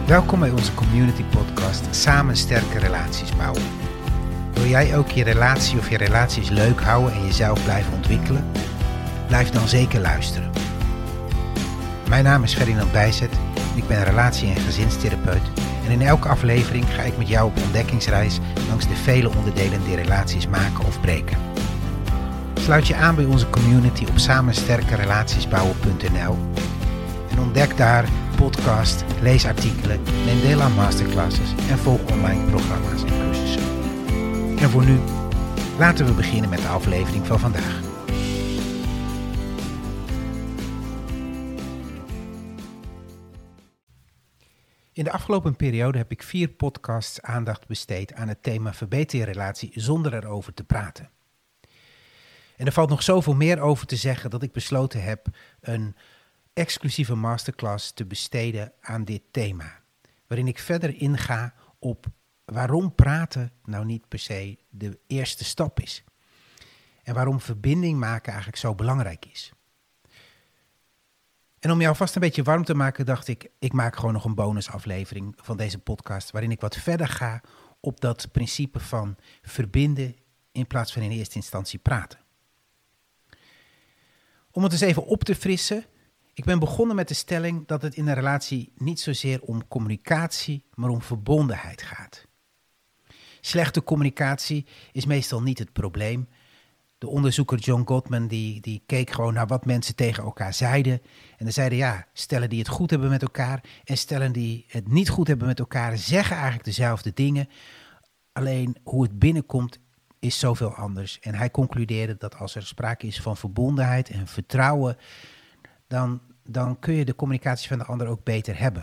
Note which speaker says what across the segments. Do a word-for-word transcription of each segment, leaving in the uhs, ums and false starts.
Speaker 1: Welkom bij onze community podcast Samen sterke relaties bouwen. Wil jij ook je relatie of je relaties leuk houden en jezelf blijven ontwikkelen? Blijf dan zeker luisteren. Mijn naam is Ferdinand Bijzet, ik ben relatie- en gezinstherapeut en in elke aflevering ga ik met jou op ontdekkingsreis langs de vele onderdelen die relaties maken of breken. Sluit je aan bij onze community op samensterkerelatiesbouwen punt n l en ontdek daar podcast, lees artikelen, neem deel aan masterclasses en volg online programma's en cursussen. En voor nu, laten we beginnen met de aflevering van vandaag. In de afgelopen periode heb ik vier podcasts aandacht besteed aan het thema verbeter je relatie zonder erover te praten. En er valt nog zoveel meer over te zeggen dat ik besloten heb een exclusieve masterclass te besteden aan dit thema. Waarin ik verder inga op waarom praten nou niet per se de eerste stap is. En waarom verbinding maken eigenlijk zo belangrijk is. En om jou vast een beetje warm te maken dacht ik, ik maak gewoon nog een bonusaflevering van deze podcast. Waarin ik wat verder ga op dat principe van verbinden in plaats van in eerste instantie praten. Om het eens even op te frissen. Ik ben begonnen met de stelling dat het in een relatie niet zozeer om communicatie, maar om verbondenheid gaat. Slechte communicatie is meestal niet het probleem. De onderzoeker John Gottman die, die keek gewoon naar wat mensen tegen elkaar zeiden. En dan zeiden ja, stellen die het goed hebben met elkaar en stellen die het niet goed hebben met elkaar zeggen eigenlijk dezelfde dingen. Alleen hoe het binnenkomt is zoveel anders. En hij concludeerde dat als er sprake is van verbondenheid en vertrouwen, dan, dan kun je de communicatie van de ander ook beter hebben.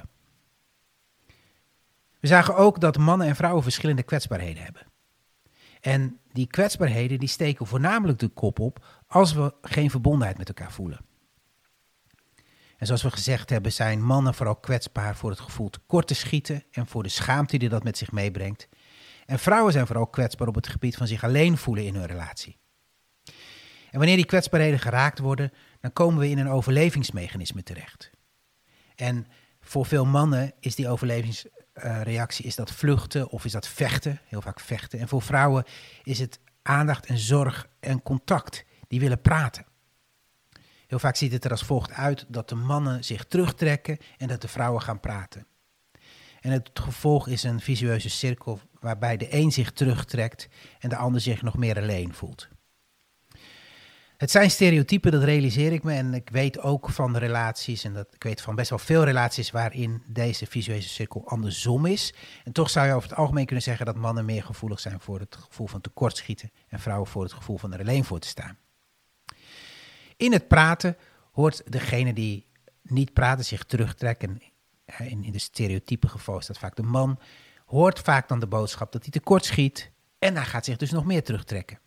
Speaker 1: We zagen ook dat mannen en vrouwen verschillende kwetsbaarheden hebben. En die kwetsbaarheden die steken voornamelijk de kop op als we geen verbondenheid met elkaar voelen. En zoals we gezegd hebben zijn mannen vooral kwetsbaar voor het gevoel tekort te schieten en voor de schaamte die dat met zich meebrengt. En vrouwen zijn vooral kwetsbaar op het gebied van zich alleen voelen in hun relatie. En wanneer die kwetsbaarheden geraakt worden, dan komen we in een overlevingsmechanisme terecht. En voor veel mannen is die overlevingsreactie is dat vluchten of is dat vechten, heel vaak vechten. En voor vrouwen is het aandacht en zorg en contact, die willen praten. Heel vaak ziet het er als volgt uit dat de mannen zich terugtrekken en dat de vrouwen gaan praten. En het gevolg is een visueuze cirkel waarbij de een zich terugtrekt en de ander zich nog meer alleen voelt. Het zijn stereotypen, dat realiseer ik me. En ik weet ook van relaties, en dat, ik weet van best wel veel relaties waarin deze visuele cirkel andersom is. En toch zou je over het algemeen kunnen zeggen dat mannen meer gevoelig zijn voor het gevoel van tekortschieten en vrouwen voor het gevoel van er alleen voor te staan. In het praten hoort degene die niet praten zich terugtrekken. In, in de stereotype geval is dat vaak de man. Hoort vaak dan de boodschap dat hij tekortschiet en hij gaat zich dus nog meer terugtrekken.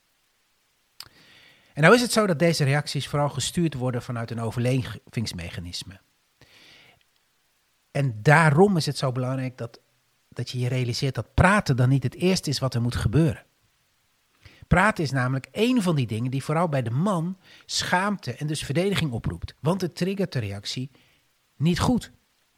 Speaker 1: En nou is het zo dat deze reacties vooral gestuurd worden vanuit een overlevingsmechanisme. En daarom is het zo belangrijk dat, dat je je realiseert dat praten dan niet het eerste is wat er moet gebeuren. Praten is namelijk één van die dingen die vooral bij de man schaamte en dus verdediging oproept. Want het triggert de reactie niet goed.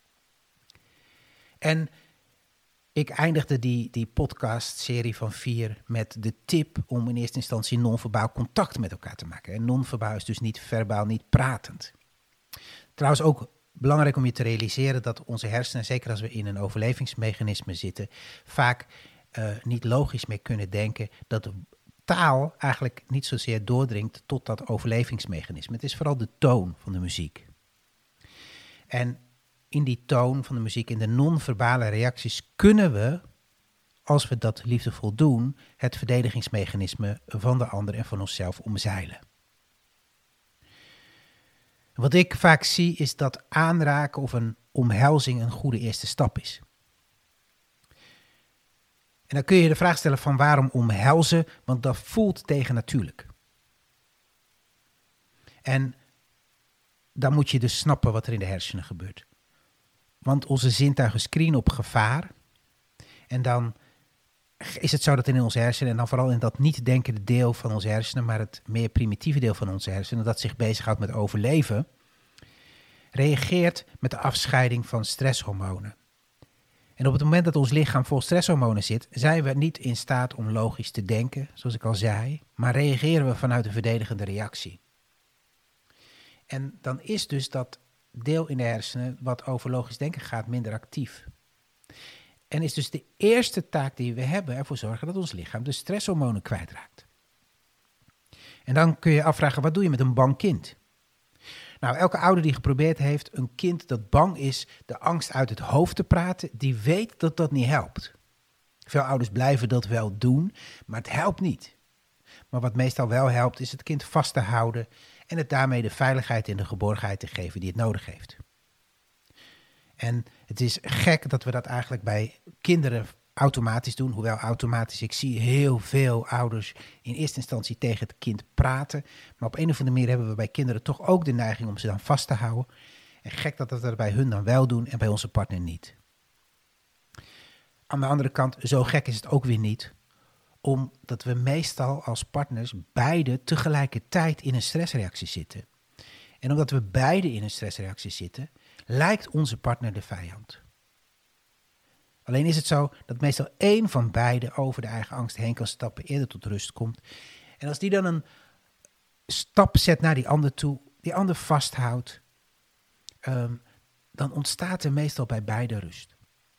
Speaker 1: En ik eindigde die, die podcast-serie van vier met de tip om in eerste instantie non-verbaal contact met elkaar te maken. En non-verbaal is dus niet verbaal, niet pratend. Trouwens ook belangrijk om je te realiseren dat onze hersenen, zeker als we in een overlevingsmechanisme zitten, vaak uh, niet logisch meer kunnen denken dat taal eigenlijk niet zozeer doordringt tot dat overlevingsmechanisme. Het is vooral de toon van de muziek. En in die toon van de muziek, in de non-verbale reacties, kunnen we, als we dat liefdevol doen, het verdedigingsmechanisme van de ander en van onszelf omzeilen. Wat ik vaak zie is dat aanraken of een omhelzing een goede eerste stap is. En dan kun je de vraag stellen van waarom omhelzen, want dat voelt tegennatuurlijk. En dan moet je dus snappen wat er in de hersenen gebeurt. Want onze zintuigen screenen op gevaar. En dan is het zo dat in onze hersenen, en dan vooral in dat niet denkende deel van onze hersenen, maar het meer primitieve deel van onze hersenen, dat zich bezighoudt met overleven, reageert met de afscheiding van stresshormonen. En op het moment dat ons lichaam vol stresshormonen zit, zijn we niet in staat om logisch te denken, zoals ik al zei, maar reageren we vanuit een verdedigende reactie. En dan is dus dat deel in de hersenen wat over logisch denken gaat minder actief. En is dus de eerste taak die we hebben ervoor zorgen dat ons lichaam de stresshormonen kwijtraakt. En dan kun je je afvragen, wat doe je met een bang kind? Nou, elke ouder die geprobeerd heeft een kind dat bang is de angst uit het hoofd te praten, die weet dat dat niet helpt. Veel ouders blijven dat wel doen, maar het helpt niet. Maar wat meestal wel helpt is het kind vast te houden en het daarmee de veiligheid en de geborgenheid te geven die het nodig heeft. En het is gek dat we dat eigenlijk bij kinderen automatisch doen. Hoewel automatisch, ik zie heel veel ouders in eerste instantie tegen het kind praten. Maar op een of andere manier hebben we bij kinderen toch ook de neiging om ze dan vast te houden. En gek dat we dat bij hun dan wel doen en bij onze partner niet. Aan de andere kant, zo gek is het ook weer niet. Omdat we meestal als partners beide tegelijkertijd in een stressreactie zitten. En omdat we beide in een stressreactie zitten, lijkt onze partner de vijand. Alleen is het zo dat meestal één van beiden over de eigen angst heen kan stappen, eerder tot rust komt. En als die dan een stap zet naar die ander toe, die ander vasthoudt, um, dan ontstaat er meestal bij beide rust.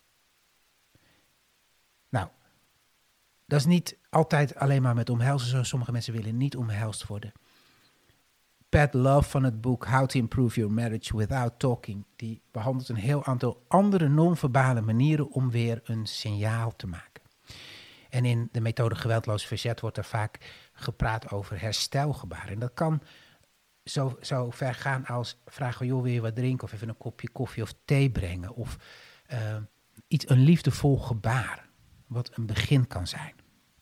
Speaker 1: Nou, dat is niet altijd alleen maar met omhelzen zo. Sommige mensen willen niet omhelst worden. Pat Love van het boek How to Improve Your Marriage Without Talking, die behandelt een heel aantal andere non-verbale manieren om weer een signaal te maken. En in de methode geweldloos verzet wordt er vaak gepraat over herstelgebaren. En dat kan zo, zo ver gaan als vragen, joh, wil je wat drinken of even een kopje koffie of thee brengen of uh, iets, een liefdevol gebaar, wat een begin kan zijn.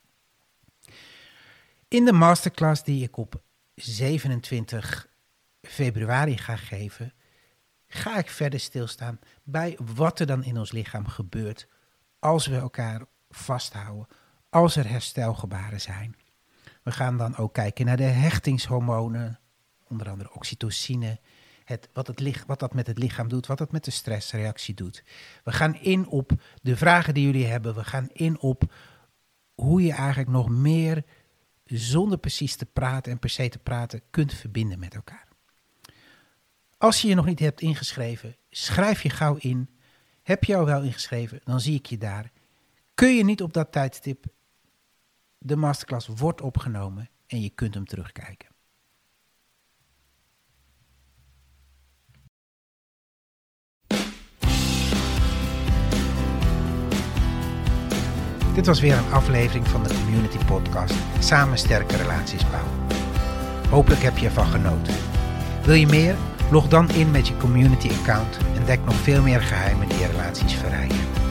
Speaker 1: In de masterclass die ik op zevenentwintig februari ga geven, ga ik verder stilstaan bij wat er dan in ons lichaam gebeurt als we elkaar vasthouden, als er herstelgebaren zijn. We gaan dan ook kijken naar de hechtingshormonen, onder andere oxytocine, het, wat, het lichaam, wat dat met het lichaam doet, wat dat met de stressreactie doet. We gaan in op de vragen die jullie hebben, we gaan in op hoe je eigenlijk nog meer zonder precies te praten en per se te praten kunt verbinden met elkaar. Als je je nog niet hebt ingeschreven, schrijf je gauw in. Heb je jou wel ingeschreven, dan zie ik je daar. Kun je niet op dat tijdstip, de masterclass wordt opgenomen en je kunt hem terugkijken. Dit was weer een aflevering van de Community Podcast Samen sterke relaties bouwen. Hopelijk heb je ervan genoten. Wil je meer? Log dan in met je community account en ontdek nog veel meer geheimen die je relaties verrijken.